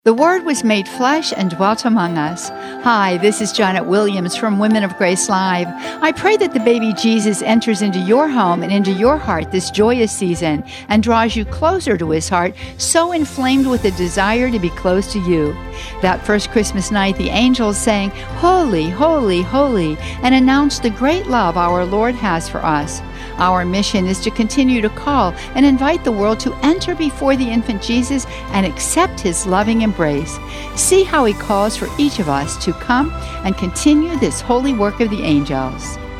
The Word was made flesh and dwelt among us. Hi, this is Janet Williams from Women of Grace Live. I pray that the baby Jesus enters into your home and into your heart this joyous season and draws you closer to his heart, so inflamed with a desire to be close to you. That first Christmas night, the angels sang, "Holy, holy, holy," and announced the great love our Lord has for us. Our mission is to continue to call and invite the world to enter before the infant Jesus and accept his loving embrace. See how he calls for each of us to come and continue this holy work of the angels.